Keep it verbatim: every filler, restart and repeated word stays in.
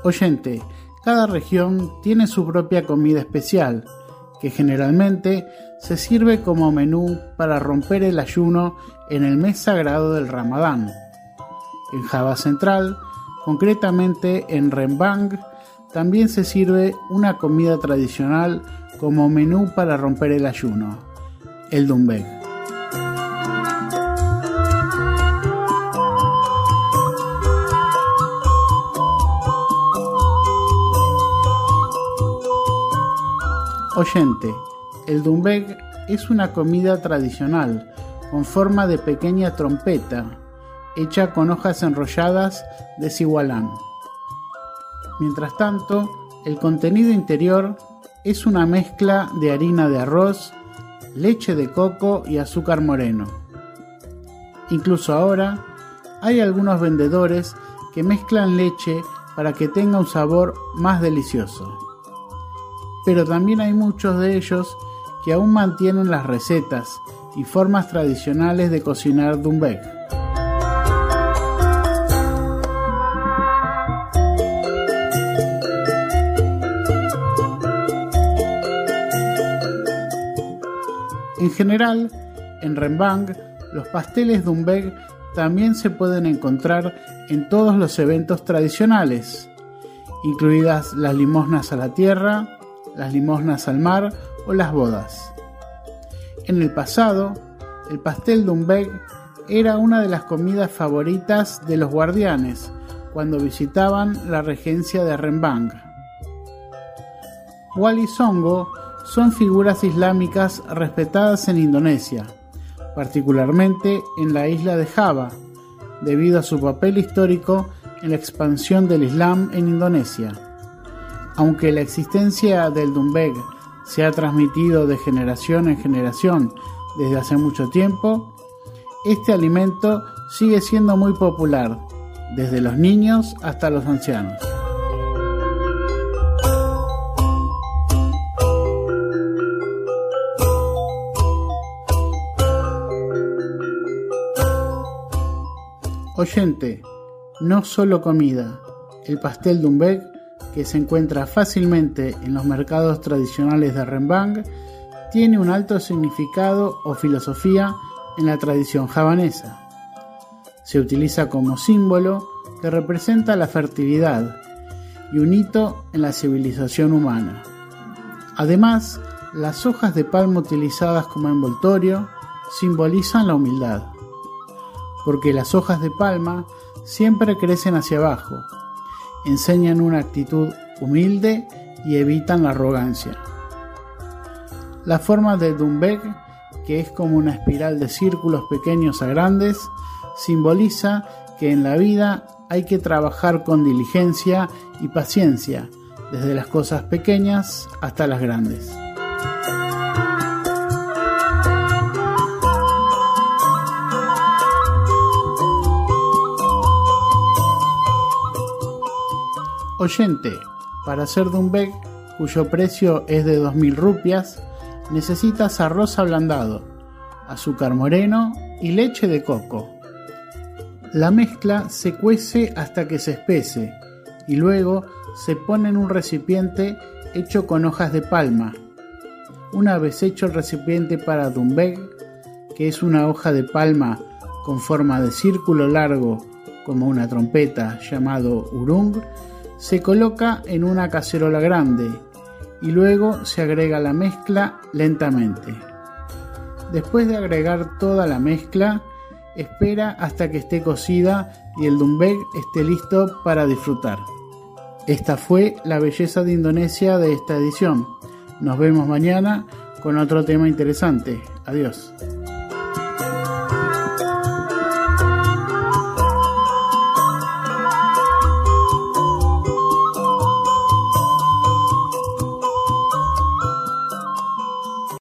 Oyente, cada región tiene su propia comida especial, que generalmente se sirve como menú para romper el ayuno en el mes sagrado del Ramadán. En Java Central, concretamente en Rembang, también se sirve una comida tradicional como menú para romper el ayuno, el dumbeg. Oyente, el dumbeg es una comida tradicional con forma de pequeña trompeta, hecha con hojas enrolladas de cigualán. Mientras tanto, el contenido interior es una mezcla de harina de arroz, leche de coco y azúcar moreno. Incluso ahora, hay algunos vendedores que mezclan leche para que tenga un sabor más delicioso. Pero también hay muchos de ellos que aún mantienen las recetas y formas tradicionales de cocinar dumbeg. En general, en Rembang, los pasteles dumbeg también se pueden encontrar en todos los eventos tradicionales, incluidas las limosnas a la tierra, las limosnas al mar o las bodas. En el pasado, el pastel dumbeg era una de las comidas favoritas de los guardianes cuando visitaban la regencia de Rembang. Wali Songo son figuras islámicas respetadas en Indonesia, particularmente en la isla de Java, debido a su papel histórico en la expansión del Islam en Indonesia. Aunque la existencia del dumbeg se ha transmitido de generación en generación desde hace mucho tiempo, este alimento sigue siendo muy popular, desde los niños hasta los ancianos. Oyente, no solo comida, el pastel dumbeg, que se encuentra fácilmente en los mercados tradicionales de Rembang, tiene un alto significado o filosofía en la tradición javanesa. Se utiliza como símbolo que representa la fertilidad y un hito en la civilización humana. Además, las hojas de palma utilizadas como envoltorio simbolizan la humildad, porque las hojas de palma siempre crecen hacia abajo, enseñan una actitud humilde y evitan la arrogancia. La forma del dumbeg, que es como una espiral de círculos pequeños a grandes, simboliza que en la vida hay que trabajar con diligencia y paciencia, desde las cosas pequeñas hasta las grandes. Oyente, para hacer dumbeg, cuyo precio es de dos mil rupias, necesitas arroz ablandado, azúcar moreno y leche de coco. La mezcla se cuece hasta que se espese y luego se pone en un recipiente hecho con hojas de palma. Una vez hecho el recipiente para dumbeg, que es una hoja de palma con forma de círculo largo como una trompeta llamado urung, se coloca en una cacerola grande y luego se agrega la mezcla lentamente. Después de agregar toda la mezcla, espera hasta que esté cocida y el dumbeg esté listo para disfrutar. Esta fue la belleza de Indonesia de esta edición. Nos vemos mañana con otro tema interesante. Adiós.